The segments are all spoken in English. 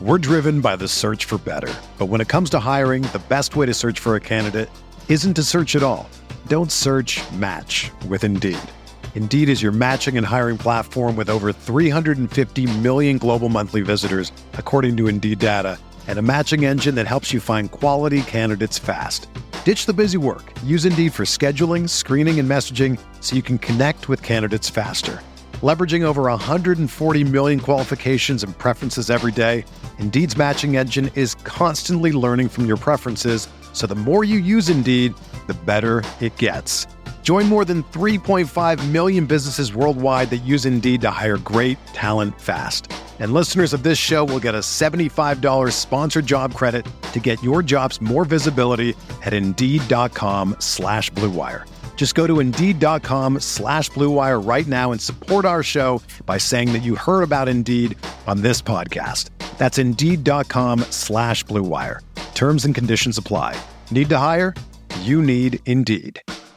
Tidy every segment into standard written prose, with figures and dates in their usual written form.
We're driven by the search for better. But when it comes to hiring, the best way to search for a candidate isn't to search at all. Don't search, match with Indeed. Indeed is your matching and hiring platform with over 350 million global monthly visitors, according to Indeed data, and a matching engine that helps you find quality candidates fast. Ditch the busy work. Use Indeed for scheduling, screening, and messaging so you can connect with candidates faster. Leveraging over 140 million qualifications and preferences every day, Indeed's matching engine is constantly learning from your preferences, so the more you use Indeed, the better it gets. Join more than 3.5 million businesses worldwide that use Indeed to hire great talent fast. And listeners of this show will get a $75 sponsored job credit to get your jobs more visibility at Indeed.com/Blue Wire. Just go to Indeed.com/Blue Wire right now and support our show by saying that you heard about Indeed on this podcast. That's Indeed.com/Blue Wire. Terms and conditions apply. Need to hire? You need Indeed.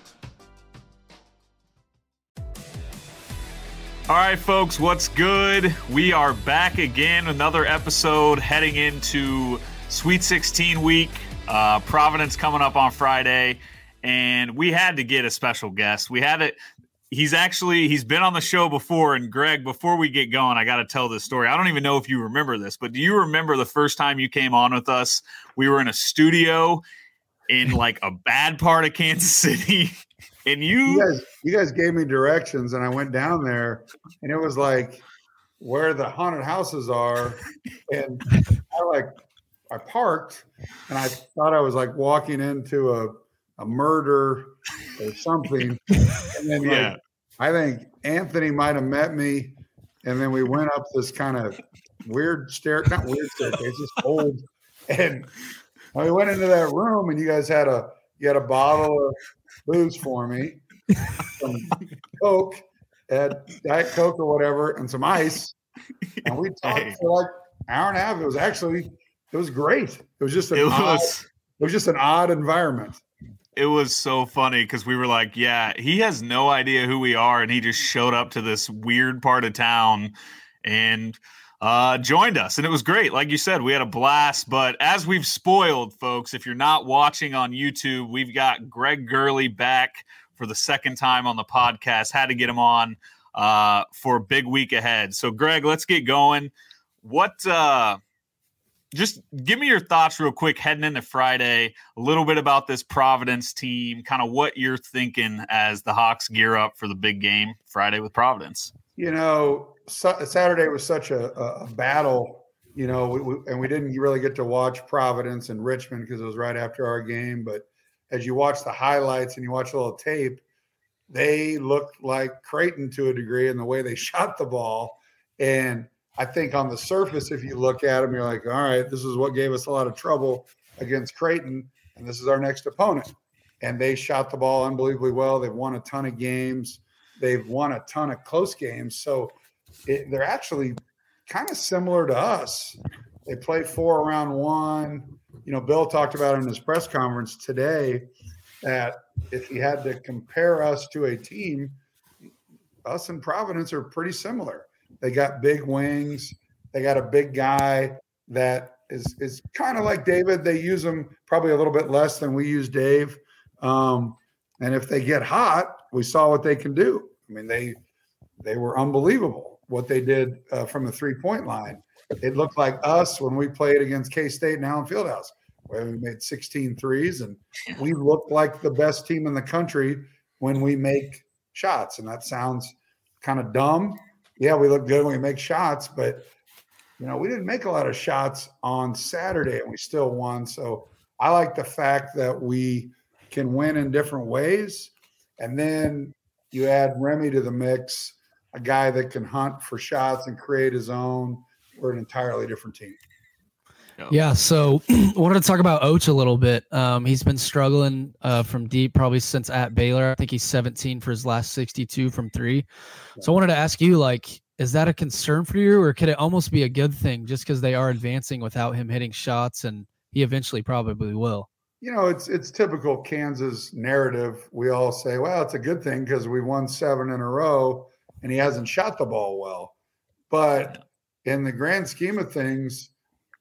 All right, folks, what's good? We are back again, another episode heading into Sweet 16 week. Providence coming up on Friday, and we had to get a special guest. He's been on the show before, and Greg, before we get going, I got to tell this story. I don't even know if you remember this, but do you remember the first time you came on with us? We were in a studio in like a bad part of Kansas City. And you guys gave me directions, and I went down there, and it was like where the haunted houses are. And I parked, and I thought I was like walking into a murder or something. And then I think Anthony might have met me, and then we went up this kind of weird not weird staircase, just old. And we went into that room, and you guys had a bottle of booze for me, some Coke, Diet Coke or whatever, and some ice. And we talked for like an hour and a half. It was great. It was just an odd environment. It was so funny because we were like, yeah, he has no idea who we are, and he just showed up to this weird part of town and joined us, and it was great. Like you said, we had a blast. But as we've spoiled, folks, if you're not watching on YouTube, we've got Greg Gurley back for the second time on the podcast. Had to get him on for a big week ahead. So, Greg, let's get going. Just give me your thoughts real quick heading into Friday, a little bit about this Providence team, kind of what you're thinking as the Hawks gear up for the big game Friday with Providence. You know, Saturday was such a battle, you know, we didn't really get to watch Providence and Richmond because it was right after our game. But as you watch the highlights and you watch a little tape, they looked like Creighton to a degree in the way they shot the ball. And I think on the surface, if you look at them, you're like, all right, this is what gave us a lot of trouble against Creighton, and this is our next opponent. And they shot the ball unbelievably well. They've won a ton of games. They've won a ton of close games. So they're actually kind of similar to us. They play 4 around 1. You know, Bill talked about in his press conference today that if he had to compare us to a team, us and Providence are pretty similar. They got big wings. They got a big guy that is kind of like David. They use him probably a little bit less than we use Dave. And if they get hot, we saw what they can do. I mean, they were unbelievable what they did from the 3-point line. It looked like us when we played against K-State and Allen Fieldhouse, where we made 16 threes, and we looked like the best team in the country when we make shots. And that sounds kind of dumb. Yeah, we look good when we make shots, but, you know, we didn't make a lot of shots on Saturday, and we still won. So I like the fact that we can win in different ways. And then you add Remy to the mix, a guy that can hunt for shots and create his own. We're an entirely different team. Yeah, so I wanted to talk about Oach a little bit. He's been struggling from deep probably since at Baylor. I think he's 17 for his last 62 from 3. So I wanted to ask you, like, is that a concern for you, or could it almost be a good thing just because they are advancing without him hitting shots, and he eventually probably will? You know, it's typical Kansas narrative. We all say, well, it's a good thing because we won 7 in a row and he hasn't shot the ball well. But in the grand scheme of things,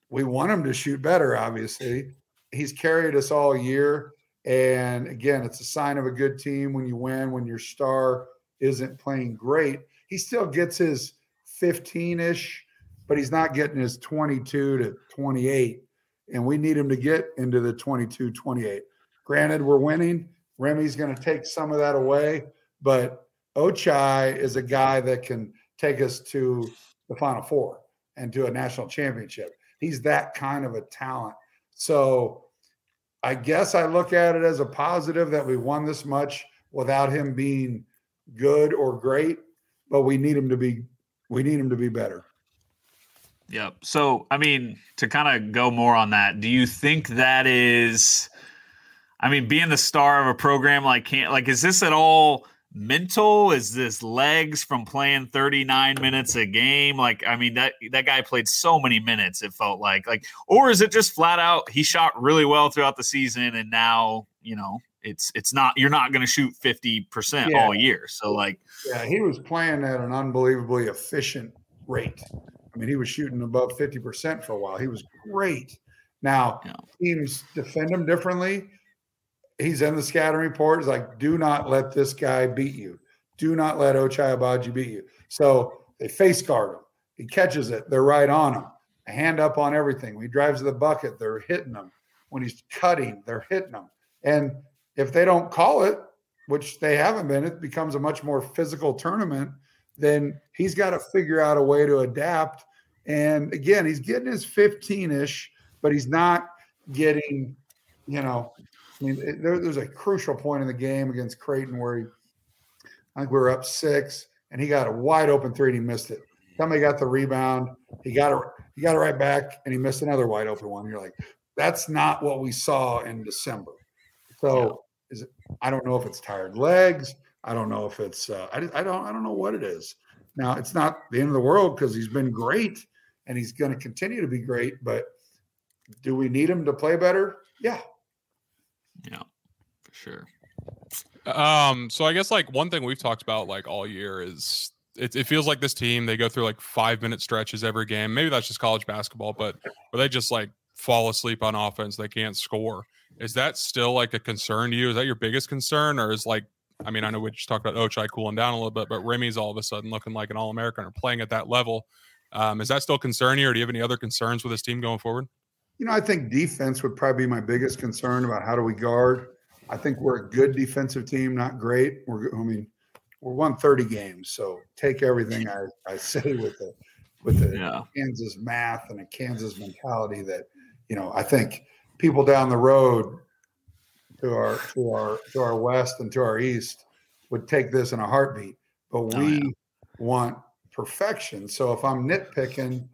we want him to shoot better, obviously. He's carried us all year. And again, it's a sign of a good team when you win, when your star isn't playing great. He still gets his 15-ish, but he's not getting his 22 to 28. And we need him to get into the 22, 28. Granted, we're winning. Remy's going to take some of that away, but Ochai is a guy that can take us to the Final Four and to a national championship. He's that kind of a talent. So I guess I look at it as a positive that we won this much without him being good or great, but we need him to be better. Yep. So, I mean, to kind of go more on that, do you think that is, I mean, being the star of a program is this at all mental? Is this legs from playing 39 minutes a game? Like, I mean, that guy played so many minutes, it felt like, or is it just flat out, he shot really well throughout the season and now, it's not, you're not going to shoot 50% all year. So he was playing at an unbelievably efficient rate. I mean, he was shooting above 50% for a while. He was great. Now, teams defend him differently. He's in the scouting report. It's like, do not let this guy beat you. Do not let Ochai Agbaji beat you. So they face guard him. He catches it. They're right on him. A hand up on everything. When he drives to the bucket, they're hitting him. When he's cutting, they're hitting him. And if they don't call it, which they haven't been, it becomes a much more physical tournament. Then he's got to figure out a way to adapt. And again, he's getting his 15-ish, but he's not getting, there's a crucial point in the game against Creighton where I think we were up 6, and he got a wide open three and he missed it. Somebody got the rebound. He got it right back, and he missed another wide open one. You're like, that's not what we saw in December. So I don't know if it's tired legs. I don't know if it's I don't know what it is. Now, it's not the end of the world because he's been great and he's going to continue to be great, but do we need him to play better? Yeah. Yeah, for sure. So I guess one thing we've talked about all year is it feels like this team, they go through 5-minute stretches every game. Maybe that's just college basketball, but where they just fall asleep on offense. They can't score. Is that still a concern to you? Is that your biggest concern? Or is I know we just talked about Ochai cooling down a little bit, but Remy's all of a sudden looking like an All-American or playing at that level. Is that still concerning you, or do you have any other concerns with this team going forward? I think defense would probably be my biggest concern about how do we guard. I think we're a good defensive team, not great. We're won 30 games, so take everything I say with the Kansas math and a Kansas mentality that I think people down the road to our west and to our east would take this in a heartbeat. But we want perfection. So if I'm nitpicking,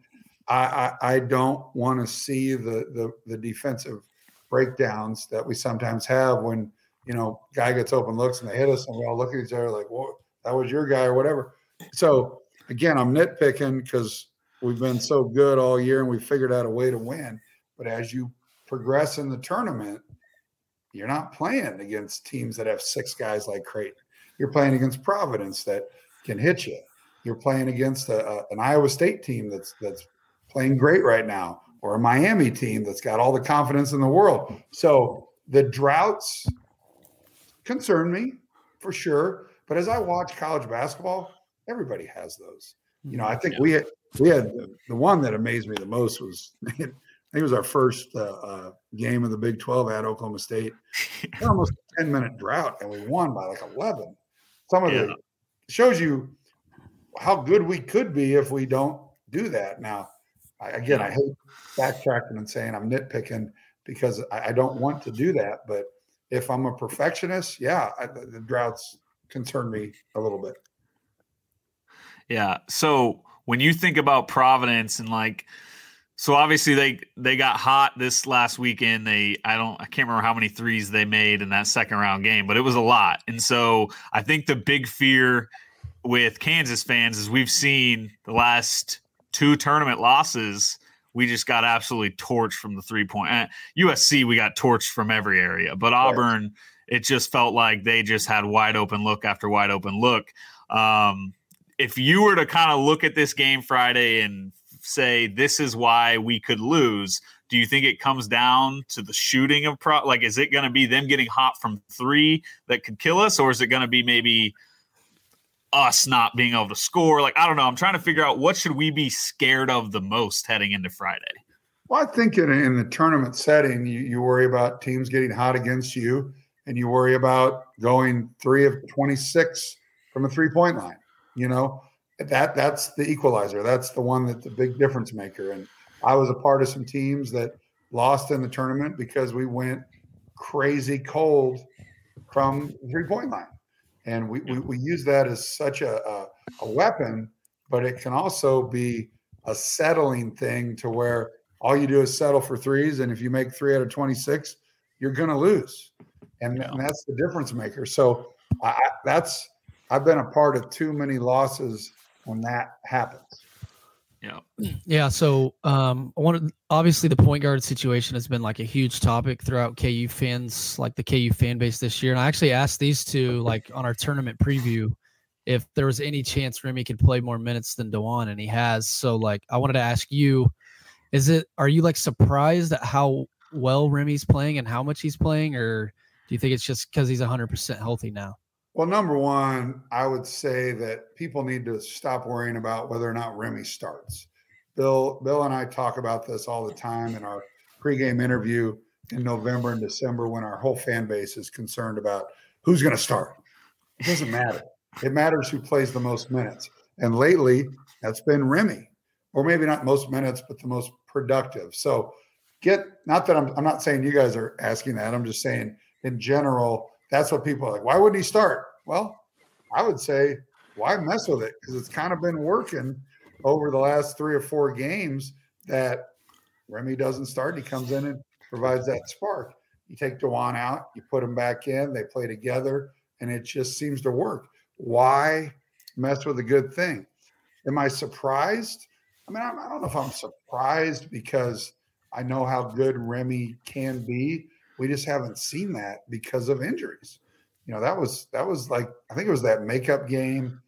I don't want to see the defensive breakdowns that we sometimes have when guy gets open looks and they hit us and we all look at each other like, "Whoa, that was your guy," or whatever. So again, I'm nitpicking because we've been so good all year and we figured out a way to win. But as you progress in the tournament, you're not playing against teams that have 6 guys like Creighton. You're playing against Providence that can hit you. You're playing against an Iowa State team that's playing great right now, or a Miami team that's got all the confidence in the world. So the droughts concern me for sure. But as I watch college basketball, everybody has those. I think we had the one that amazed me the most was I think it was our first game of the Big 12 at Oklahoma State. Almost a 10-minute drought, and we won by 11. Some of it shows you how good we could be if we don't do that. Now, I hate backtracking and saying I'm nitpicking because I don't want to do that. But if I'm a perfectionist, the droughts concern me a little bit. Yeah. So when you think about Providence and so obviously they got hot this last weekend. I can't remember how many threes they made in that second round game, but it was a lot. And so I think the big fear with Kansas fans is we've seen the last 2 tournament losses. We just got absolutely torched from the 3-point. USC, we got torched from every area, but Auburn, it just felt like they just had wide open look after wide open look. If you were to kind of look at this game Friday and say this is why we could lose, do you think it comes down to the shooting of like, is it going to be them getting hot from three that could kill us, or is it going to be maybe us not being able to score? Like, I don't know. I'm trying to figure out what should we be scared of the most heading into Friday. Well, I think in the tournament setting, you worry about teams getting hot against you, and you worry about going 3 of 26 from a 3-point line. You know, that's the equalizer. That's the one that's the big difference maker. And I was a part of some teams that lost in the tournament because we went crazy cold from the 3-point line. And we use that as such a weapon, but it can also be a settling thing to where all you do is settle for threes. And if you make 3 out of 26, you're going to lose. And that's the difference maker. So I've been a part of too many losses when that happens. Yeah. So obviously the point guard situation has been like a huge topic throughout KU fans, like the KU fan base this year. And I actually asked these two, like on our tournament preview, if there was any chance Remy could play more minutes than DeJuan, and he has. So like, I wanted to ask you, are you like surprised at how well Remy's playing and how much he's playing, or do you think it's just because he's 100% healthy now? Well, number one, I would say that people need to stop worrying about whether or not Remy starts. Bill and I talk about this all the time in our pregame interview in November and December when our whole fan base is concerned about who's going to start. It doesn't matter. It matters who plays the most minutes. And lately, that's been Remy, or maybe not most minutes, but the most productive. So not that I'm not saying you guys are asking that. I'm just saying in general, that's what people are like. Why wouldn't he start? Well, I would say, why mess with it? Because it's kind of been working over the last 3 or 4 games that Remy doesn't start. He comes in and provides that spark. You take DeJuan out, you put him back in, they play together, and it just seems to work. Why mess with a good thing? Am I surprised? I mean, I don't know if I'm surprised because I know how good Remy can be. We just haven't seen that because of injuries. You know, that was like, I think it was that makeup game.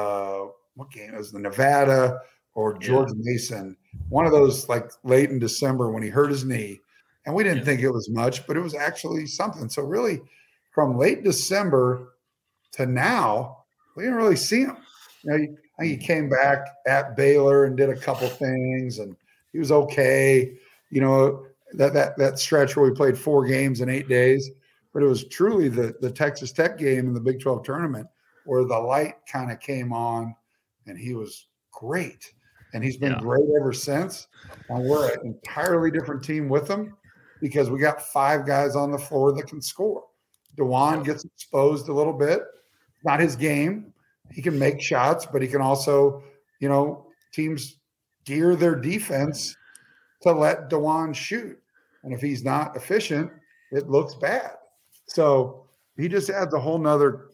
What game? It was the Nevada or George Mason. One of those like late in December when he hurt his knee. And we didn't think it was much, but it was actually something. So really from late December to now, we didn't really see him. You know, I think he came back at Baylor and did a couple things, and he was okay. You know, that stretch where we played 4 games in 8 days, but it was truly the Texas Tech game in the Big 12 tournament where the light kind of came on, and he was great. And he's been great ever since. And we're an entirely different team with him because we got 5 guys on the floor that can score. DeJuan gets exposed a little bit. Not his game. He can make shots, but he can also, you know, teams gear their defense to let DeJuan shoot. And if he's not efficient, it looks bad. So he just adds a whole nother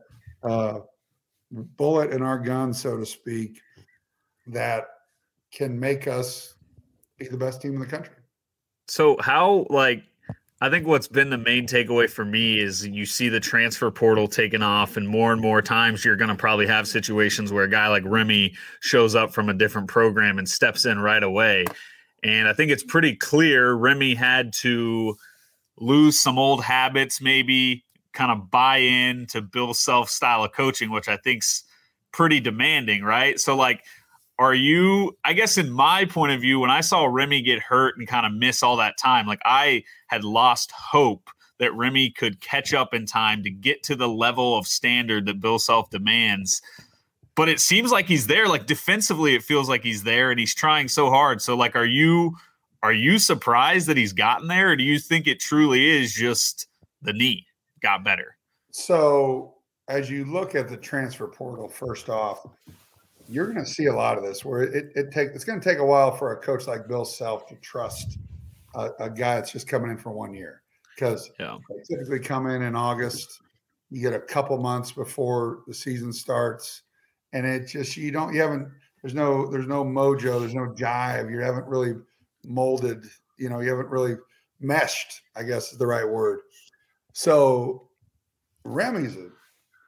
bullet in our gun, so to speak, that can make us be the best team in the country. So how, like, I think what's been the main takeaway for me is you see the transfer portal taking off, and more times you're going to probably have situations where a guy like Remy shows up from a different program and steps in right away. And I think it's pretty clear Remy had to lose some old habits, maybe kind of buy in to Bill Self style of coaching, which I think's pretty demanding, right? So like, are you, I guess in my point of view, when I saw Remy get hurt and kind of miss all that time, like I had lost hope that Remy could catch up in time to get to the level of standard that Bill Self demands. But it seems like he's there. Like defensively, it feels like he's there and he's trying so hard. So like, are you surprised that he's gotten there? Or do you think it truly is just the knee got better? So as you look at the transfer portal, first off, you're going to see a lot of this where it's going to take a while for a coach like Bill Self to trust a guy that's just coming in for 1 year, because they typically come in August. You get a couple months before the season starts, and it just there's no mojo, there's no jive. You haven't really molded, you haven't really meshed, I guess is the right word. So Remy's an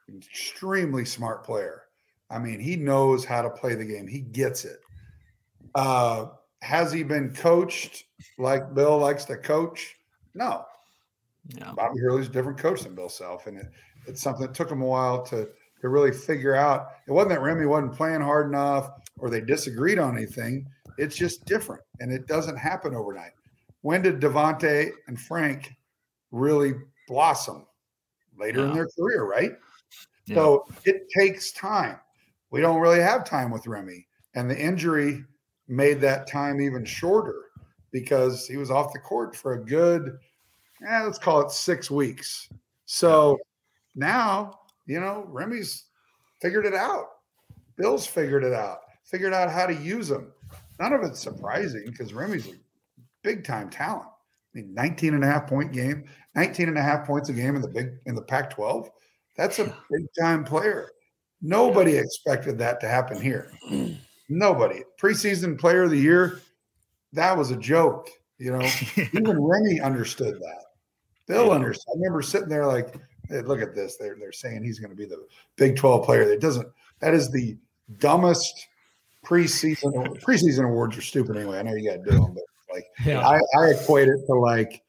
extremely smart player. I mean, he knows how to play the game. He gets it. Has he been coached like Bill likes to coach? No. Yeah. Bobby Hurley's a different coach than Bill Self, and it's something that took him a while to really figure out. It wasn't that Remy wasn't playing hard enough or they disagreed on anything. It's just different, and it doesn't happen overnight. When did Devontae and Frank really blossom? Later in their career, right? Yeah. So it takes time. We don't really have time with Remy, and the injury made that time even shorter because he was off the court for a good, let's call it 6 weeks. So now, Remy's figured it out. Bill's figured it out, figured out how to use him. None of it's surprising because Remy's a big-time talent. I mean, 19.5 point game, 19.5 points a game in the Pac-12. That's a big-time player. Nobody expected that to happen here. Nobody. Preseason player of the year, that was a joke. Even Remy understood that. Bill understood. I remember sitting there like, hey, look at this. They're saying he's going to be the Big 12 player. That is the dumbest preseason. Preseason awards are stupid anyway. I know you got to do them, but I equate it to like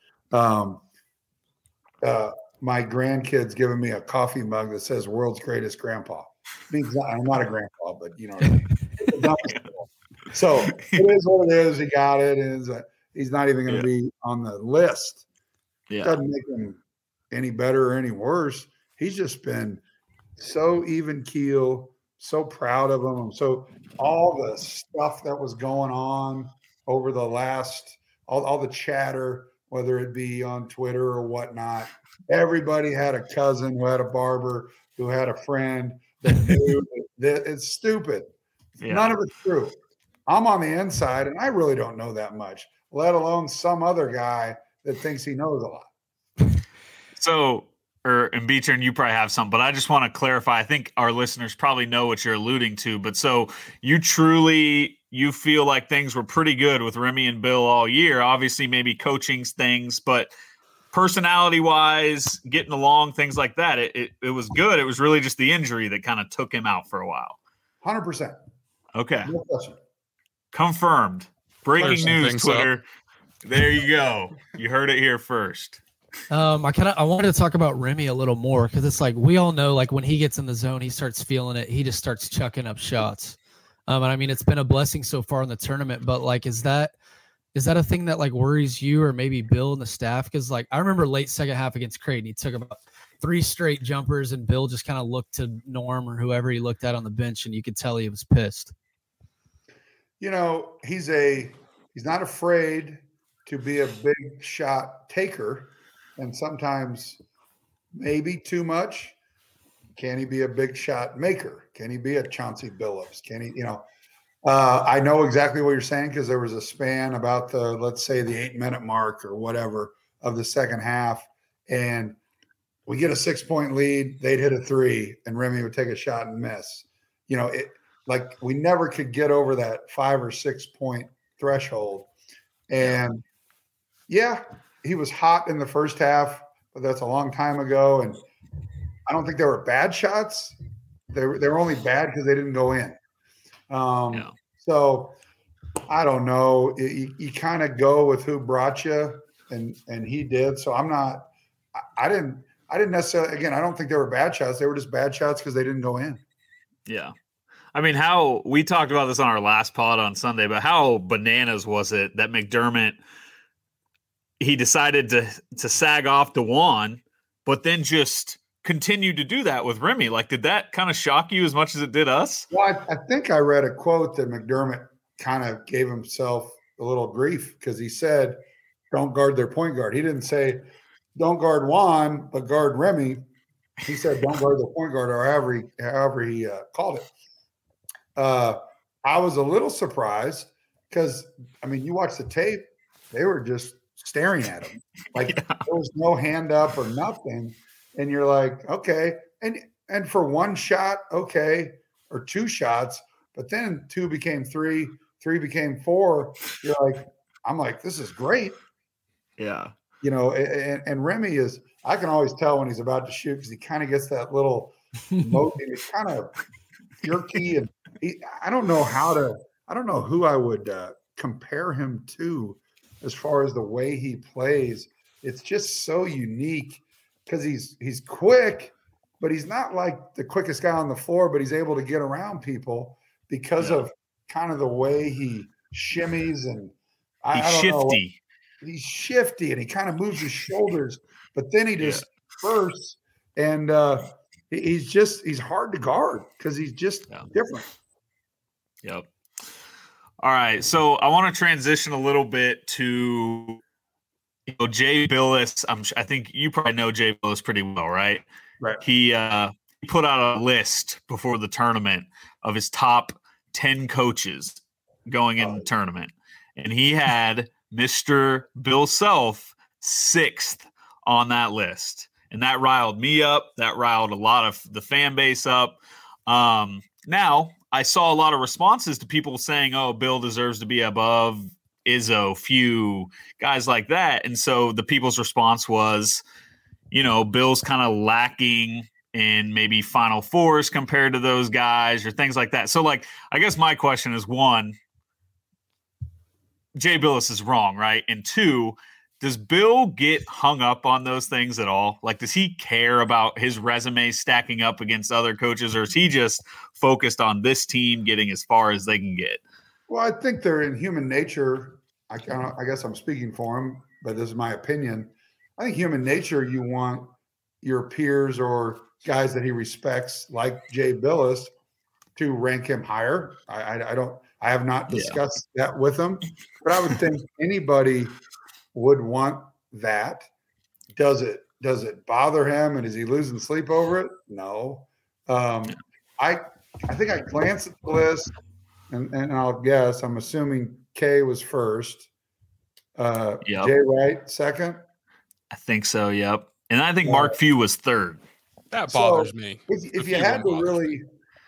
my grandkids giving me a coffee mug that says "World's Greatest Grandpa." I'm not a grandpa, but you know what I mean. So it is what it is. He got it, and he's not even going to be on the list. Yeah. Doesn't make him any better or any worse. He's just been so even keel, so proud of him. So all the stuff that was going on over the last, all the chatter, whether it be on Twitter or whatnot, everybody had a cousin who had a barber, who had a friend that knew that it's stupid. Yeah. None of it's true. I'm on the inside, and I really don't know that much, let alone some other guy that thinks he knows a lot. So, and Beecher, and you probably have some, but I just want to clarify. I think our listeners probably know what you're alluding to. But so you feel like things were pretty good with Remy and Bill all year. Obviously, maybe coaching things, but personality-wise, getting along, things like that, it was good. It was really just the injury that kind of took him out for a while. 100%. Okay. No question. Confirmed. Breaking news, Twitter. So. There you go. You heard it here first. I wanted to talk about Remy a little more because it's like we all know, like when he gets in the zone, he starts feeling it. He just starts chucking up shots. And I mean, it's been a blessing so far in the tournament, but like, is that a thing that like worries you or maybe Bill and the staff? Because like I remember late second half against Creighton, he took about 3 straight jumpers, and Bill just kind of looked to Norm or whoever he looked at on the bench, and you could tell he was pissed. He's not afraid to be a big shot taker, and sometimes maybe too much. Can he be a big shot maker? Can he be a Chauncey Billups? Can he, I know exactly what you're saying because there was a span about let's say the 8-minute mark or whatever of the second half, and we get a 6-point lead, they'd hit a 3, and Remy would take a shot and miss. Like we never could get over that 5 or 6 point threshold. And he was hot in the first half, but that's a long time ago. And I don't think they were bad shots. They were only bad because they didn't go in. So I don't know. You kind of go with who brought you, and he did. So I didn't necessarily, again, I don't think they were bad shots. They were just bad shots because they didn't go in. Yeah. I mean, how we talked about this on our last pod on Sunday, but how bananas was it that McDermott, he decided to sag off DeJuan, but then just continued to do that with Remy? Like, did that kind of shock you as much as it did us? Well, I think I read a quote that McDermott kind of gave himself a little grief because he said, don't guard their point guard. He didn't say, don't guard Juan, but guard Remy. He said, don't guard the point guard, or however he called it. I was a little surprised because, I mean, you watch the tape, they were just staring at him. Like there was no hand up or nothing. And you're like, okay. And for one shot, okay, or 2 shots, but then 2 became 3, 3 became 4. You're like, I'm like, this is great. Yeah. And Remy is, I can always tell when he's about to shoot because he kind of gets that little motion. It's kind of jerky, and I don't know how to I don't know who I would compare him to as far as the way he plays. It's just so unique because he's quick, but he's not like the quickest guy on the floor, but he's able to get around people because of kind of the way he shimmies and he's shifty. He's shifty and he kind of moves his shoulders, but then he just bursts and he's hard to guard because he's just different. Yep. All right. So I want to transition a little bit to Jay Bilas. I think you probably know Jay Bilas pretty well, right? Right. He put out a list before the tournament of his top 10 coaches going in the tournament. And he had Mr. Bill Self 6th on that list. And that riled me up. That riled a lot of the fan base up. Now, I saw a lot of responses to people saying, oh, Bill deserves to be above Izzo, Few, guys like that. And so the people's response was, Bill's kind of lacking in maybe Final Fours compared to those guys or things like that. So, I guess my question is, one, Jay Bilas is wrong, right? And two, does Bill get hung up on those things at all? Does he care about his resume stacking up against other coaches, or is he just focused on this team getting as far as they can get? Well, I think they're in human nature. I guess I'm speaking for him, but this is my opinion. I think human nature, you want your peers or guys that he respects, like Jay Bilas, to rank him higher. I have not discussed that with him, but I would think anybody would want that. Does it bother him, and is he losing sleep over it? No. I think I glanced at the list, and I'll guess. I'm assuming K was first. Jay Wright second. I think so. Yep. And I think Mark Few was third. That bothers me. If you had to really,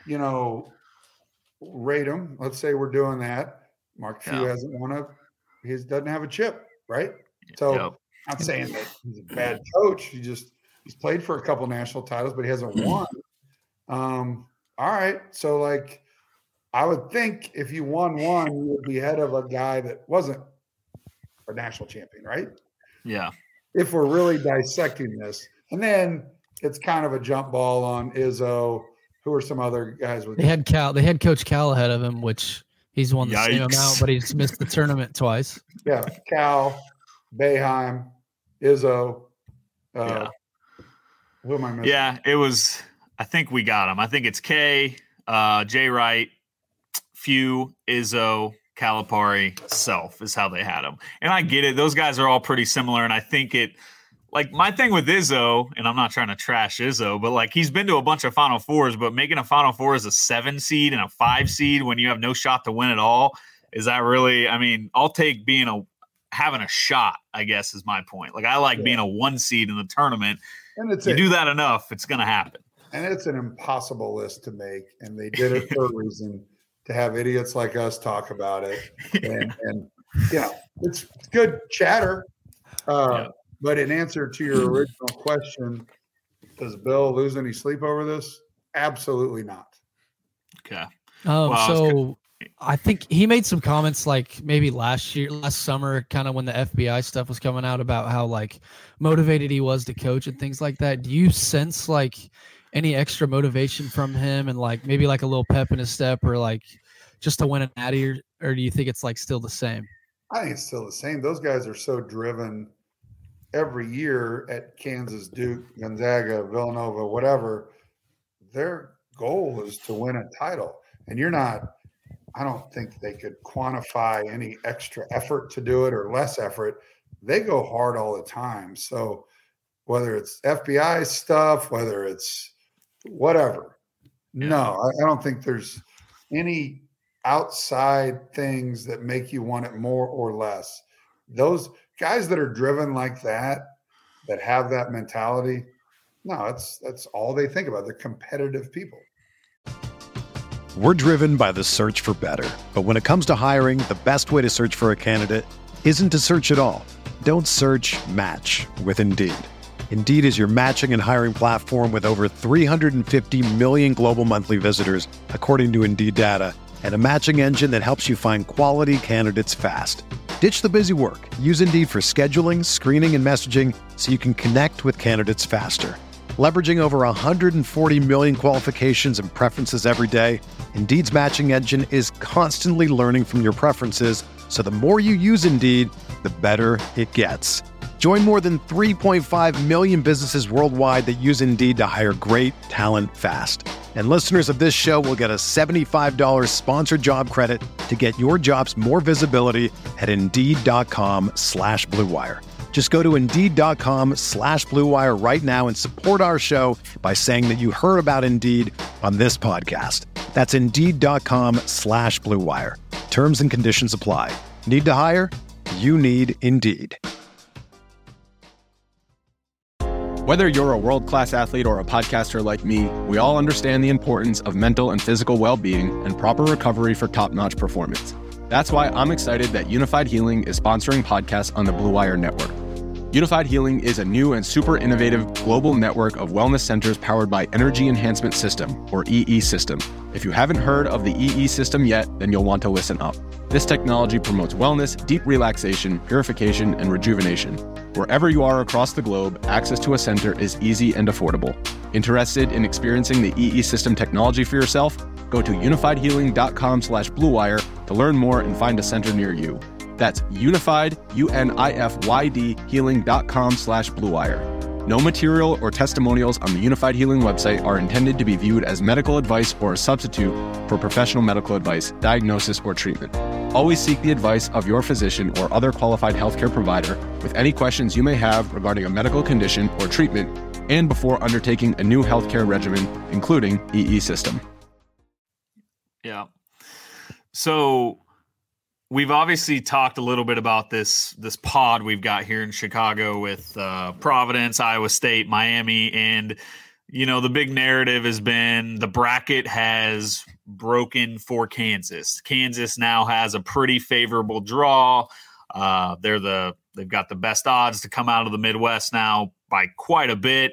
rate him, let's say we're doing that. Mark Few hasn't won he doesn't have a chip, right? So I'm not saying that he's a bad coach. He's played for a couple national titles, but he hasn't won. All right. So I would think if you won one, you would be ahead of a guy that wasn't a national champion, right? Yeah. If we're really dissecting this. And then it's kind of a jump ball on Izzo. Who are some other guys with They had Coach Cal ahead of him, which he's won the same amount, but he's missed the tournament twice. Yeah, Cal, Boeheim, Izzo. Who am I missing? Yeah, it was – I think we got him. I think it's K, Jay Wright, Few, Izzo, Calipari, Self is how they had him. And I get it. Those guys are all pretty similar, and I think it – my thing with Izzo, and I'm not trying to trash Izzo, but he's been to a bunch of Final Fours, but making a Final Four as a 7 seed and a 5 seed when you have no shot to win at all, is that really? I mean, I'll take having a shot, I guess, is my point. I like being a 1 seed in the tournament. And you do that enough, it's going to happen. And it's an impossible list to make, and they did it for a reason, to have idiots like us talk about it. And it's good chatter. But in answer to your original question, does Bill lose any sleep over this? Absolutely not. Okay. I think he made some comments maybe last summer, kind of when the FBI stuff was coming out, about how motivated he was to coach and things like that. Do you sense any extra motivation from him and maybe a little pep in his step or just to win an natty, or do you think it's still the same? I think it's still the same. Those guys are so driven every year at Kansas, Duke, Gonzaga, Villanova, whatever. Their goal is to win a title. And I don't think they could quantify any extra effort to do it or less effort. They go hard all the time. So whether it's FBI stuff, whether it's whatever, no, I don't think there's any outside things that make you want it more or less. Those guys that are driven like that have that mentality, no, that's all they think about. They're competitive people. We're driven by the search for better. But when it comes to hiring, the best way to search for a candidate isn't to search at all. Don't search, match with Indeed. Indeed is your matching and hiring platform with over 350 million global monthly visitors, according to Indeed data, and a matching engine that helps you find quality candidates fast. Ditch the busy work. Use Indeed for scheduling, screening, and messaging so you can connect with candidates faster. Leveraging over 140 million qualifications and preferences every day, Indeed's matching engine is constantly learning from your preferences, so the more you use Indeed, the better it gets. Join more than 3.5 million businesses worldwide that use Indeed to hire great talent fast. And listeners of this show will get a $75 sponsored job credit to get your jobs more visibility at Indeed.com/Blue Wire. Just go to Indeed.com/Blue Wire right now and support our show by saying that you heard about Indeed on this podcast. That's Indeed.com/Blue Wire. Terms and conditions apply. Need to hire? You need Indeed. Whether you're a world-class athlete or a podcaster like me, we all understand the importance of mental and physical well-being and proper recovery for top-notch performance. That's why I'm excited that Unified Healing is sponsoring podcasts on the Blue Wire Network. Unified Healing is a new and super innovative global network of wellness centers powered by Energy Enhancement System, or EE System. If you haven't heard of the EE System yet, then you'll want to listen up. This technology promotes wellness, deep relaxation, purification, and rejuvenation. Wherever you are across the globe, access to a center is easy and affordable. Interested in experiencing the EE System technology for yourself? Go to unifiedhealing.com/Blue Wire to learn more and find a center near you. That's unified, UNIFYD, healing.com/Blue Wire. No material or testimonials on the Unified Healing website are intended to be viewed as medical advice or a substitute for professional medical advice, diagnosis, or treatment. Always seek the advice of your physician or other qualified healthcare provider with any questions you may have regarding a medical condition or treatment and before undertaking a new healthcare regimen, including EE System. Yeah. So we've obviously talked a little bit about this pod we've got here in Chicago with Providence, Iowa State, Miami, and the big narrative has been the bracket has broken for Kansas. Kansas now has a pretty favorable draw. They've got the best odds to come out of the Midwest now by quite a bit.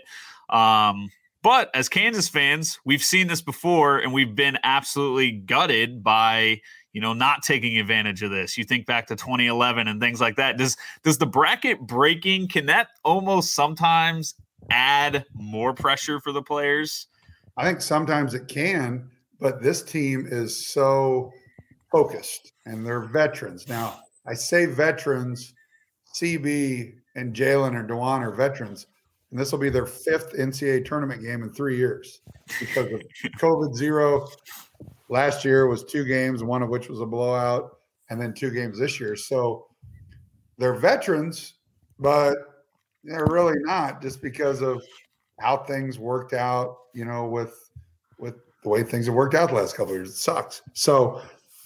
But as Kansas fans, we've seen this before, and we've been absolutely gutted by not taking advantage of this. You think back to 2011 and things like that. Does the bracket breaking, can that almost sometimes add more pressure for the players? I think sometimes it can, but this team is so focused and they're veterans. Now, I say veterans, CB and Jalen or Dewan are veterans, and this will be their 5th NCAA tournament game in 3 years because of COVID zero. Last year was 2 games, one of which was a blowout, and then 2 games this year. So they're veterans, but they're really not, just because of how things worked out, with the way things have worked out the last couple of years. It sucks. So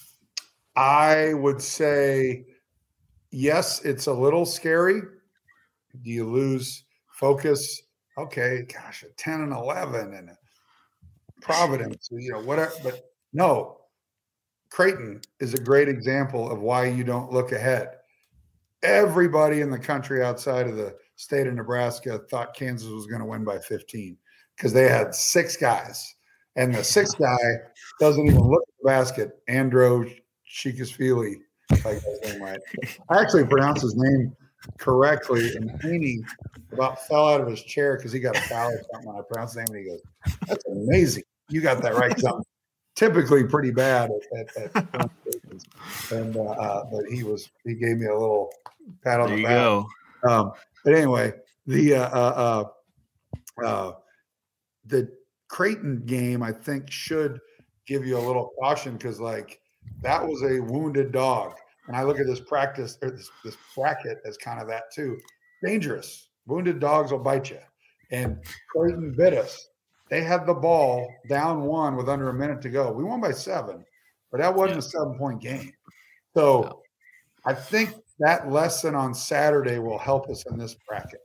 I would say, yes, it's a little scary. Do you lose focus? Okay, gosh, a 10 and 11 and a Providence, whatever, but no, Creighton is a great example of why you don't look ahead. Everybody in the country outside of the state of Nebraska thought Kansas was going to win by 15 because they had 6 guys. And the 6th guy doesn't even look at the basket. Andro Chikasvili, if I got his name right. I actually pronounced his name correctly, and Haney about fell out of his chair because he got a foul or something when I pronounced his name, and he goes, "That's amazing. You got that right." Because I'm typically pretty bad at pronunciations. And but he gave me a little pat on the back. But anyway, the Creighton game, I think, should give you a little caution because, that was a wounded dog. And I look at this practice or this bracket as kind of that too. Dangerous. Wounded dogs will bite you. And Creighton bit us. They had the ball down 1 with under a minute to go. We won by 7, but that wasn't a 7-point game. So I think that lesson on Saturday will help us in this bracket.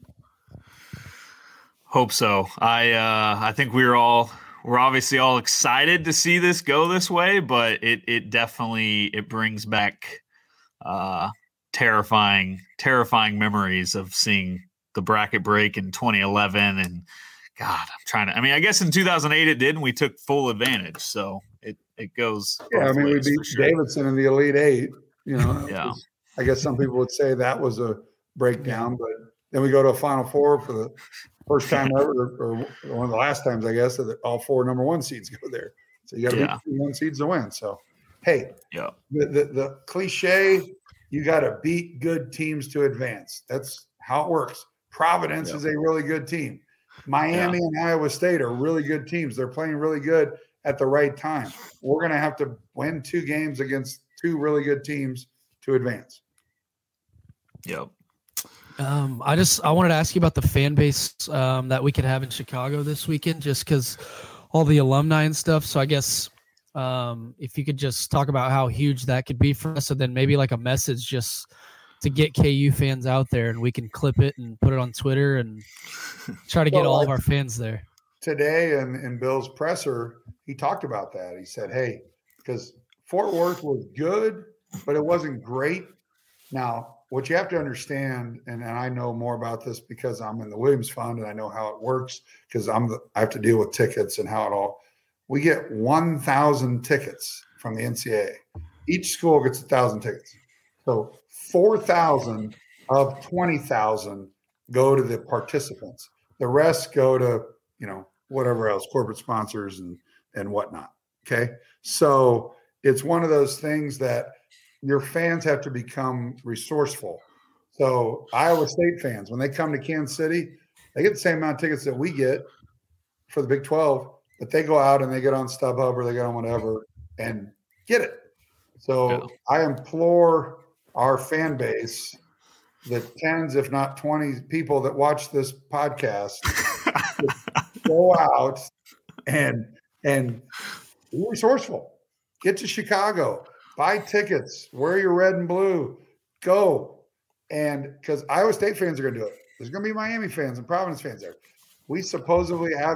Hope so. I think we're obviously all excited to see this go this way, but it definitely brings back terrifying memories of seeing the bracket break in 2011. And God, I guess in 2008 it did, and we took full advantage. So it it goes. Yeah, I mean, we beat Davidson in the Elite Eight. You know, yeah. I guess some people would say that was a breakdown, but then we go to a Final Four for the first time ever, or one of the last times, I guess, that all 4 number 1 seeds go there. So you got to beat 1 seeds to win. So, hey, the cliche, you got to beat good teams to advance. That's how it works. Providence is a really good team. Miami and Iowa State are really good teams. They're playing really good at the right time. We're going to have to win 2 games against 2 really good teams to advance. Yep. I wanted to ask you about the fan base that we could have in Chicago this weekend, just because all the alumni and stuff. So I guess if you could just talk about how huge that could be for us, and then maybe like a message just to get KU fans out there, and we can clip it and put it on Twitter and try to get all of our fans there. Today in Bill's presser, he talked about that. He said, hey, because Fort Worth was good, but it wasn't great. Now, what you have to understand, and I know more about this because I'm in the Williams Fund and I know how it works because I have to deal with tickets and how it all. We get 1,000 tickets from the NCAA. Each school gets 1,000 tickets. So 4,000 of 20,000 go to the participants. The rest go to, whatever else, corporate sponsors and whatnot. Okay. So it's one of those things that your fans have to become resourceful. So Iowa State fans, when they come to Kansas City, they get the same amount of tickets that we get for the Big 12, but they go out and they get on StubHub or they get on whatever and get it. So I implore our fan base, the tens, if not 20 people that watch this podcast, to go out and be resourceful. Get to Chicago. Buy tickets, wear your red and blue, go. And because Iowa State fans are going to do it. There's going to be Miami fans and Providence fans there. We supposedly have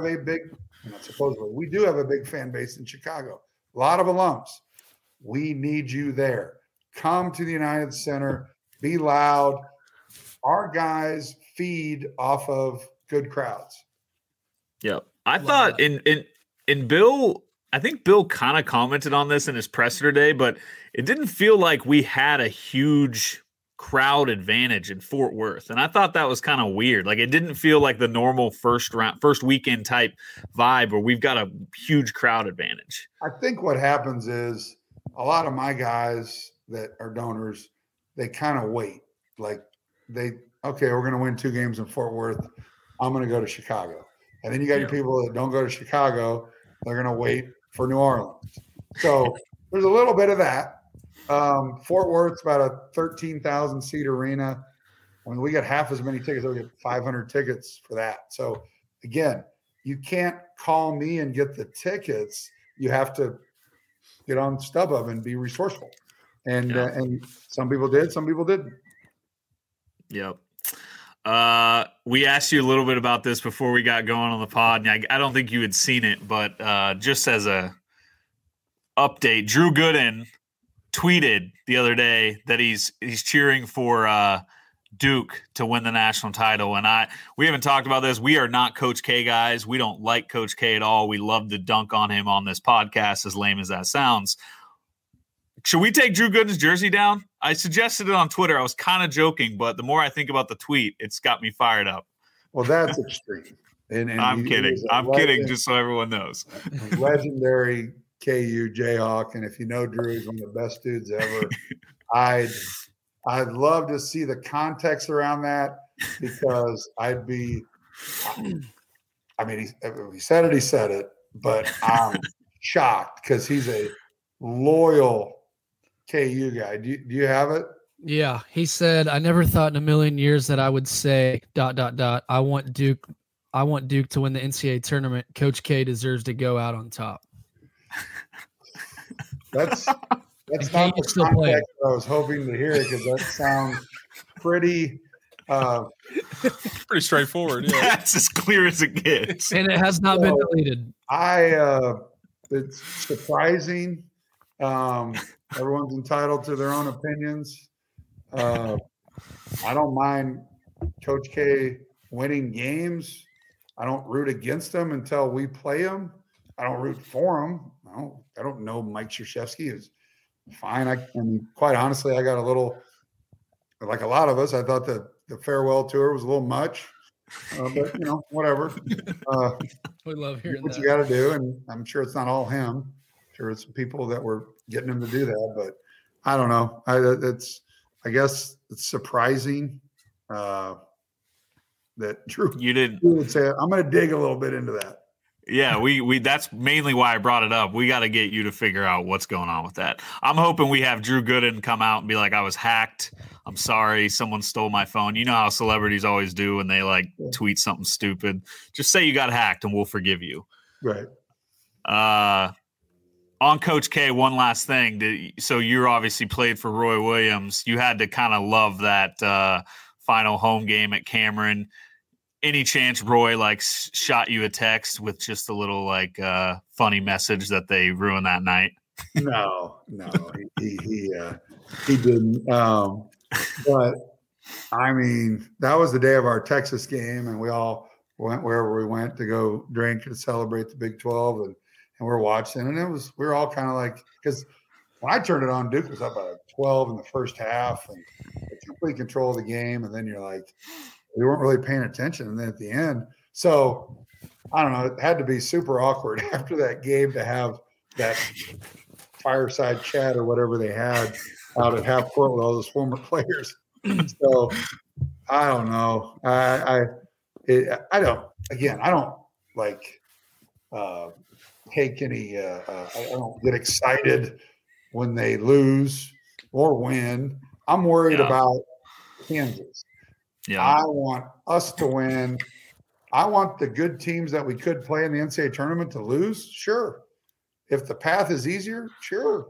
we do have a big fan base in Chicago. A lot of alums. We need you there. Come to the United Center. Be loud. Our guys feed off of good crowds. Yep. I thought in Bill – I think Bill kind of commented on this in his presser today, but it didn't feel like we had a huge crowd advantage in Fort Worth. And I thought that was kind of weird. Like, it didn't feel like the normal first weekend type vibe where we've got a huge crowd advantage. I think what happens is a lot of my guys that are donors, they kind of wait. Like we're going to win 2 games in Fort Worth. I'm going to go to Chicago. And then you got your people that don't go to Chicago. They're going to wait for New Orleans. So there's a little bit of that. Fort Worth's about a 13,000 seat arena. I mean, we got half as many tickets. We get 500 tickets for that. So again, you can't call me and get the tickets. You have to get on StubHub and be resourceful. And some people did, some people didn't. Yep. We asked you a little bit about this before we got going on the pod, and I don't think you had seen it, but just as a update, Drew Gooden tweeted the other day that he's cheering for Duke to win the national title. And we haven't talked about this. We are not Coach K guys. We don't like Coach K at all. We love to dunk on him on this podcast, as lame as that sounds. Should we take Drew Gooden's jersey down? I suggested it on Twitter. I was kind of joking, but the more I think about the tweet, it's got me fired up. Well, that's extreme. And I'm kidding. I'm kidding, just so everyone knows. Legendary KU Jayhawk, and if you know Drew, he's one of the best dudes ever. I'd love to see the context around that, because I'd be – I mean, he said it, but I'm shocked because he's a loyal – KU guy. Do you have it? Yeah. He said, I never thought in a million years that I would say ... I want Duke to win the NCAA tournament. Coach K deserves to go out on top. That's not the context I was hoping to hear, because that sounds pretty pretty straightforward. Yeah. That's as clear as it gets. And it has not been deleted. It's surprising. Everyone's entitled to their own opinions. I don't mind Coach K winning games. I don't root against him until we play him. I don't root for him. I don't know Mike Krzyzewski. Is fine. I mean, quite honestly, I got a little, like a lot of us, I thought the farewell tour was a little much. But whatever. We love hearing what that. you got to do, and I'm sure it's not all him. I'm sure it's people that were getting him to do that. But I don't know. I guess it's surprising that Drew. You did. Would say, I'm going to dig a little bit into that. Yeah, we that's mainly why I brought it up. We got to get you to figure out what's going on with that. I'm hoping we have Drew Gooden come out and be like, I was hacked. I'm sorry. Someone stole my phone. You know how celebrities always do when they tweet something stupid. Just say you got hacked and we'll forgive you. Right. On Coach K, one last thing. So you obviously played for Roy Williams. You had to kind of love that final home game at Cameron. Any chance Roy shot you a text with just a little funny message that they ruined that night? No, he didn't. But I mean, that was the day of our Texas game, and we all went wherever we went to go drink and celebrate the Big 12, and we're watching, and we were all kind of like, because when I turned it on, Duke was up by 12 in the first half, and complete control of the game, and then you're like, we weren't really paying attention. And then at the end, so I don't know, it had to be super awkward after that game to have that fireside chat or whatever they had out at half court with all those former players. So I don't know. I don't take any, I don't get excited when they lose or win. I'm worried about Kansas. Yeah. I want us to win. I want the good teams that we could play in the NCAA tournament to lose. Sure. If the path is easier, sure.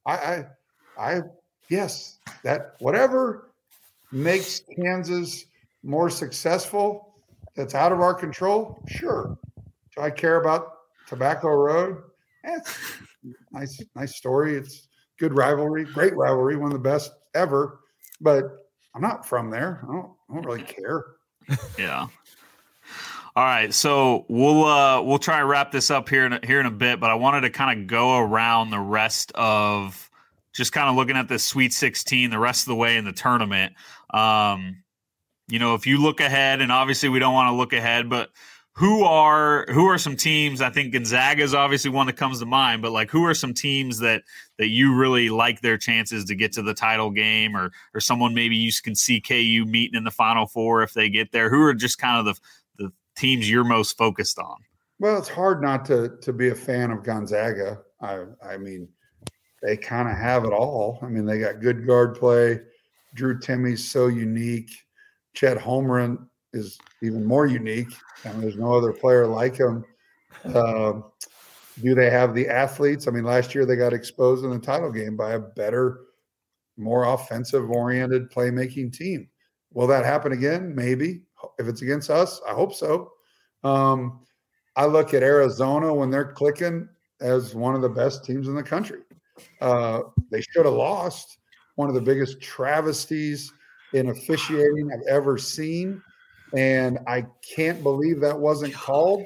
Yes, that whatever makes Kansas more successful that's out of our control, sure. Do I care about Tobacco Road? It's nice story. It's good rivalry, great rivalry, one of the best ever. But I'm not from there. I don't really care. Yeah. All right, so we'll try to wrap this up here in a bit, but I wanted to kind of go around the rest of just kind of looking at the Sweet 16 the rest of the way in the tournament. If you look ahead, and obviously we don't want to look ahead, but who are some teams? I think Gonzaga is obviously one that comes to mind, but who are some teams that you really like their chances to get to the title game, or someone maybe you can see KU meeting in the Final Four if they get there? Who are just kind of the teams you're most focused on? Well, it's hard not to be a fan of Gonzaga. I mean, they kind of have it all. I mean, they got good guard play. Drew Timme's so unique. Chet Holmgren is even more unique. I mean, there's no other player like him. Do they have the athletes? I mean, last year they got exposed in the title game by a better, more offensive-oriented playmaking team. Will that happen again? Maybe. If it's against us, I hope so. I look at Arizona when they're clicking as one of the best teams in the country. They should have lost. One of the biggest travesties in officiating I've ever seen. And I can't believe that wasn't called.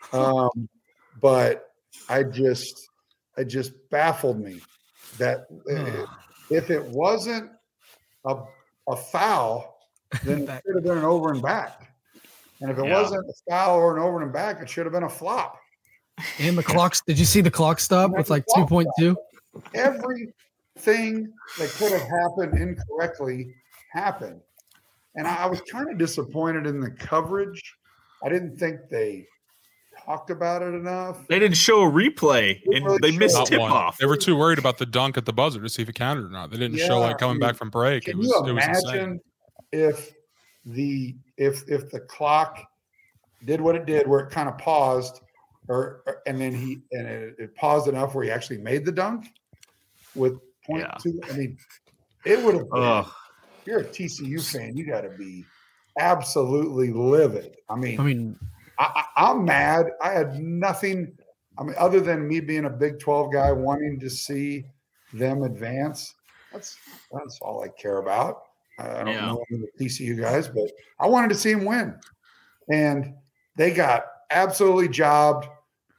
But it just baffled me that if it wasn't a foul, then it should have been an over and back. And if it wasn't a foul or an over and back, it should have been a flop. And the clocks, did you see the clock stop with 2.2? Everything that could have happened incorrectly happened. And I was kind of disappointed in the coverage. I didn't think they talked about it enough. They didn't show a replay, and they missed tip-off. They were too worried about the dunk at the buzzer to see if it counted or not. They didn't show coming back from break. Can you imagine if the clock did what it did, where it kind of paused, and then it paused enough where he actually made the dunk with 0.2? I mean, it would have been. If you're a TCU fan, you got to be absolutely livid. I mean, I'm mad. I had nothing. I mean, other than me being a Big 12 guy wanting to see them advance. That's all I care about. I don't know the TCU guys, but I wanted to see them win. And they got absolutely jobbed.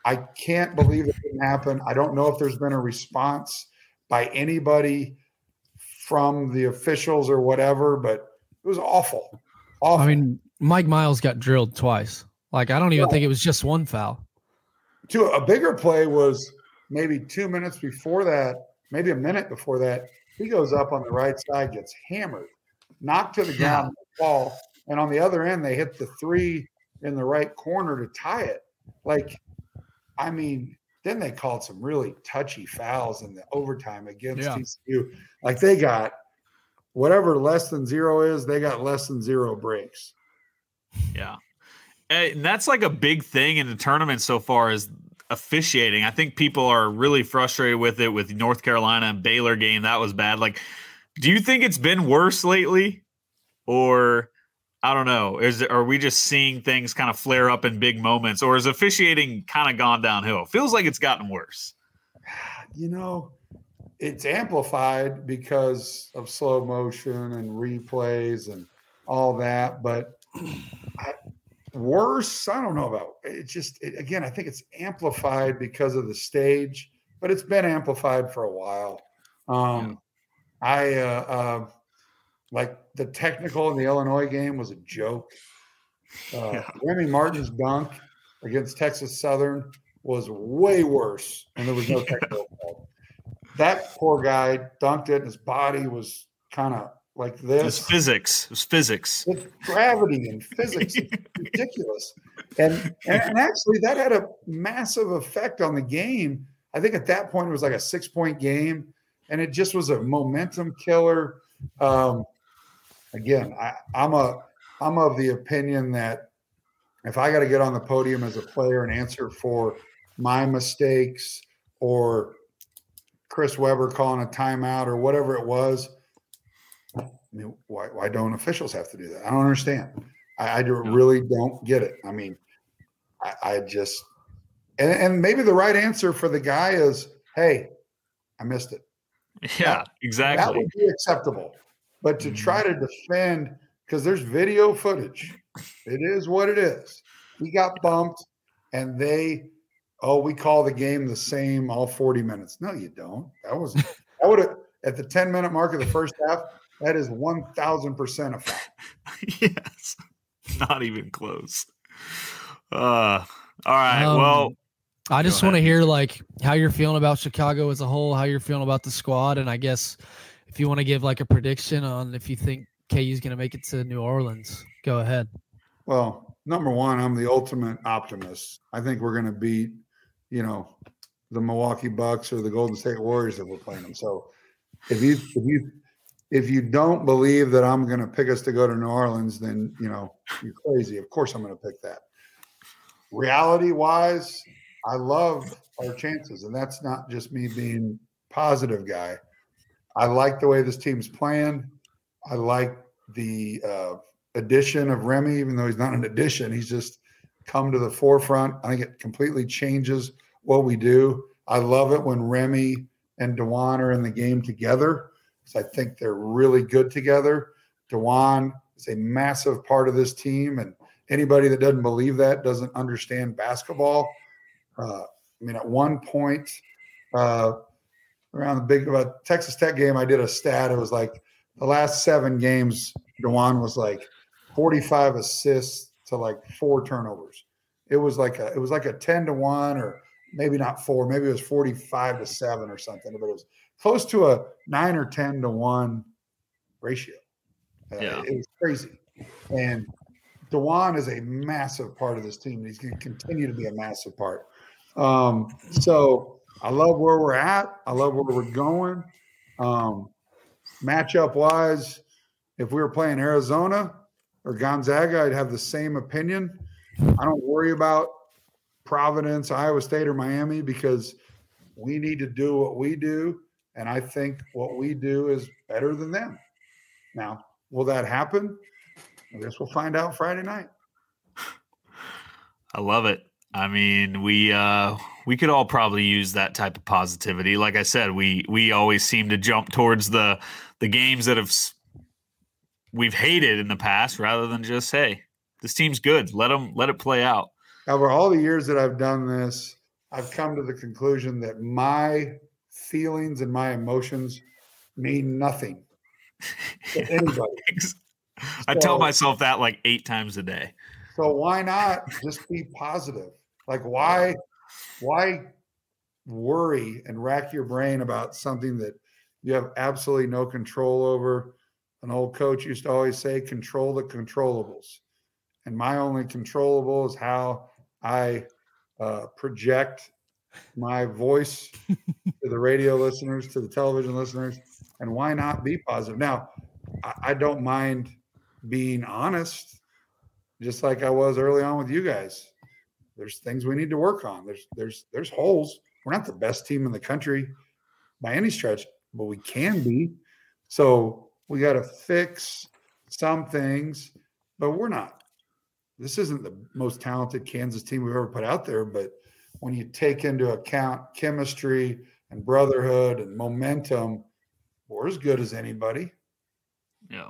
I can't believe it didn't happen. I don't know if there's been a response by anybody from the officials or whatever, but it was awful. Awful. I mean, Mike Miles got drilled twice. Like, I don't even think it was just one foul. A bigger play was maybe 2 minutes before that, maybe a minute before that. He goes up on the right side, gets hammered, knocked to the ground, fall, and on the other end, they hit the three in the right corner to tie it. Like, I mean, then they called some really touchy fouls in the overtime against TCU. Like, they got whatever less than zero is, they got less than zero breaks. Yeah. And that's like a big thing in the tournament so far is officiating. I think people are really frustrated with it with North Carolina and Baylor game. That was bad. Like, do you think it's been worse lately? Or I don't know. Are we just seeing things kind of flare up in big moments, or is officiating kind of gone downhill? Feels like it's gotten worse. You know, it's amplified because of slow motion and replays and all that. But worse, I don't know about. It's just, again, I think it's amplified because of the stage, but it's been amplified for a while. Like the technical in the Illinois game was a joke. Remy Martin's dunk against Texas Southern was way worse, and there was no technical fault. That poor guy dunked it, and his body was kind of like this. It was physics. It's gravity and physics. It's ridiculous. And actually, that had a massive effect on the game. I think at that point, it was like a 6-point game, and it just was a momentum killer. Again, I'm of the opinion that if I got to get on the podium as a player and answer for my mistakes or Chris Webber calling a timeout or whatever it was, I mean, why don't officials have to do that? I don't understand. I really don't get it. I mean, I just and maybe the right answer for the guy is, hey, I missed it. Yeah, exactly. That would be acceptable. But to try to defend, because there's video footage, it is what it is. He got bumped, and we call the game the same all 40 minutes. No, you don't. That would have at the 10-minute mark of the first half. That is 1,000% a foul. Yes, not even close. All right. Well, I just want to hear like how you're feeling about Chicago as a whole, how you're feeling about the squad, and I guess if you want to give like a prediction on if you think KU is going to make it to New Orleans, go ahead. Well, number one, I'm the ultimate optimist. I think we're going to beat, the Milwaukee Bucks or the Golden State Warriors if we're playing them. So if you don't believe that I'm going to pick us to go to New Orleans, then, you're crazy. Of course I'm going to pick that. Reality-wise, I love our chances, and that's not just me being positive guy. I like the way this team's playing. I like the addition of Remy, even though he's not an addition. He's just come to the forefront. I think it completely changes what we do. I love it when Remy and DeJuan are in the game together, because I think they're really good together. DeJuan is a massive part of this team, and anybody that doesn't believe that doesn't understand basketball. At one point around the Texas Tech game, I did a stat. It was like the last 7 games, DeJuan was like 45 assists to like 4 turnovers. It was like a 10-1, or maybe not 4, maybe it was 45-7 or something, but it was close to a 9 or 10-1 ratio. It was crazy. And DeJuan is a massive part of this team. He's going to continue to be a massive part. So I love where we're at. I love where we're going. Matchup wise, if we were playing Arizona or Gonzaga, I'd have the same opinion. I don't worry about Providence, Iowa State, or Miami, because we need to do what we do. And I think what we do is better than them. Now, will that happen? I guess we'll find out Friday night. I love it. I mean, we could all probably use that type of positivity. Like I said, we always seem to jump towards the games that we've hated in the past, rather than just, hey, this team's good. Let it play out. Over all the years that I've done this, I've come to the conclusion that my feelings and my emotions mean nothing to anybody. I tell myself that like 8 times a day. So why not just be positive? Like why worry and rack your brain about something that you have absolutely no control over? An old coach used to always say, control the controllables. And my only controllable is how I project my voice to the radio listeners, to the television listeners, and why not be positive? Now, I don't mind being honest, just like I was early on with you guys. There's things we need to work on. There's holes. We're not the best team in the country by any stretch, but we can be. So we got to fix some things, but we're not. This isn't the most talented Kansas team we've ever put out there, but when you take into account chemistry and brotherhood and momentum, we're as good as anybody. Yeah.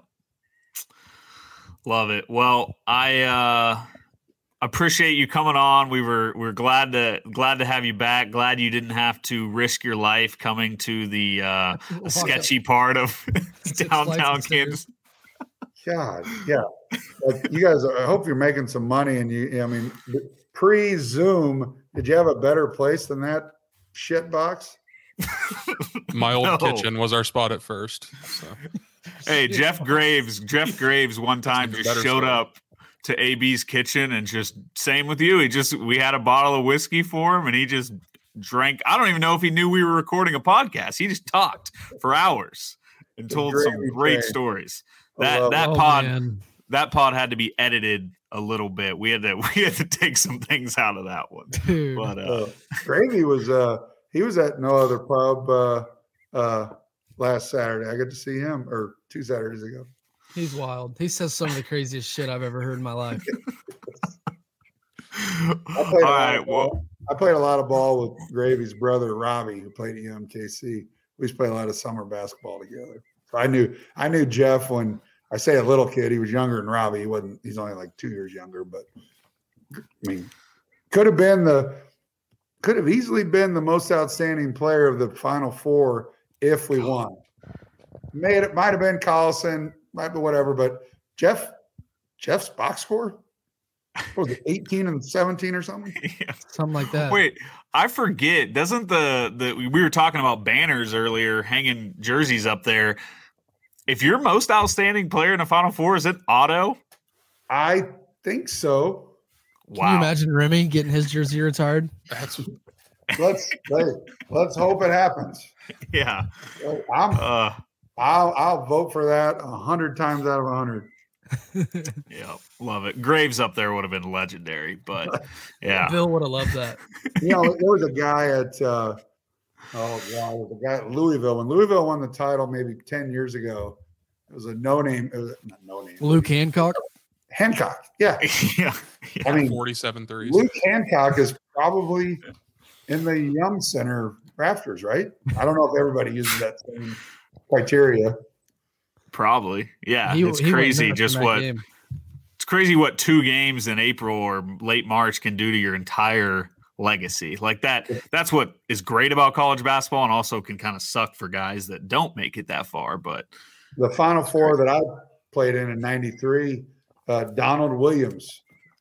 Love it. Well, I appreciate you coming on. We're glad to have you back. Glad you didn't have to risk your life coming to the sketchy part of downtown Kansas. God, yeah. Like you guys, I hope you're making some money. And pre-Zoom, did you have a better place than that shit box? My old kitchen was our spot at first. So. Hey, Jeff Graves one time just showed up to AB's kitchen and just same with you. We had a bottle of whiskey for him and he just drank. I don't even know if he knew we were recording a podcast. He just talked for hours and told some great stories. That pod had to be edited a little bit. We had to take some things out of that one. Dude. But Gravy was he was at No Other Pub last Saturday. I got to see him, or 2 Saturdays ago. He's wild. He says some of the craziest shit I've ever heard in my life. I played a lot of ball with Gravy's brother Robbie, who played at UMKC. We used to play a lot of summer basketball together. So I knew Jeff when I say a little kid. He was younger than Robbie. He's only like 2 years younger, but I mean, could have easily been the most outstanding player of the Final Four if we won. It might have been Collison, might be whatever, but Jeff's box score, what was it, 18 and 17 or something? Yeah. Something like that. Wait, I forget. Doesn't we were talking about banners earlier, hanging jerseys up there. If you're most outstanding player in the Final Four, is it Otto? I think so. Wow. Can you imagine Remy getting his jersey retired? Let's hope it happens. Yeah. I'll vote for that 100 times out of 100. Yeah, love it. Graves up there would have been legendary, but yeah. Bill would have loved that. There was a guy at Louisville. When Louisville won the title maybe 10 years ago, it was a no-name. It was not no-name. Luke Hancock? Hancock, yeah. Yeah. I mean, 47 threes. Luke Hancock is probably in the Yum Center rafters, right? I don't know if everybody uses that same criteria. Probably. Yeah. It's crazy it's crazy what 2 games in April or late March can do to your entire legacy. Like that's what is great about college basketball and also can kind of suck for guys that don't make it that far. But the Final Four that I played in 93, Donald Williams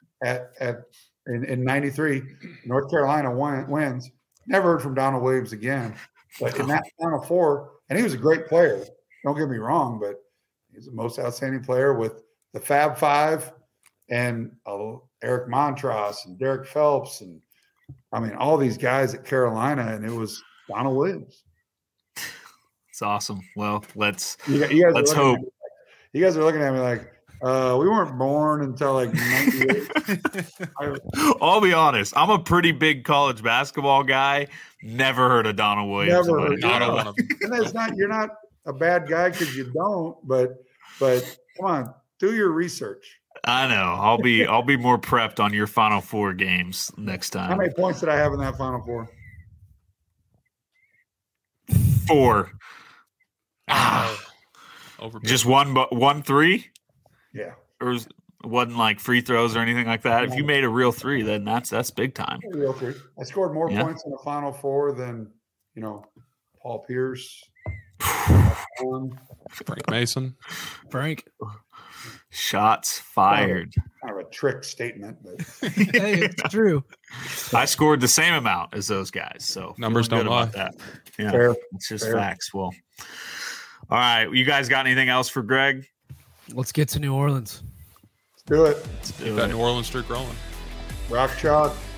in 93, North Carolina wins. Never heard from Donald Williams again. But in that Final Four, and he was a great player, don't get me wrong, but he's the most outstanding player with the Fab Five and Eric Montross and Derek Phelps and I mean all these guys at Carolina, and it was Donald Williams. It's awesome. Well, let's hope. You guys are looking at me like we weren't born until like 98. I'll be honest. I'm a pretty big college basketball guy. Never heard of Donald Williams. Never heard. Not one of them. And you're not a bad guy because you don't, but come on, do your research. I know. I'll be more prepped on your Final Four games next time. How many points did I have in that Final Four? 4. Over just 1 3? Yeah. Or was It wasn't like free throws or anything like that. If you made a real three, then that's big time. A real three. I scored more points in the Final Four than, Paul Pierce. Frank Mason. Frank. Shots fired. Kind of a trick statement, but Hey, it's true. I scored the same amount as those guys, so Numbers don't lie. That. Yeah, fair. It's just Fair. facts. Well, all right. You guys got anything else for Greg? Let's get to New Orleans. let's do it. Let's do Keep that it. New Orleans streak rolling. Rock chalk.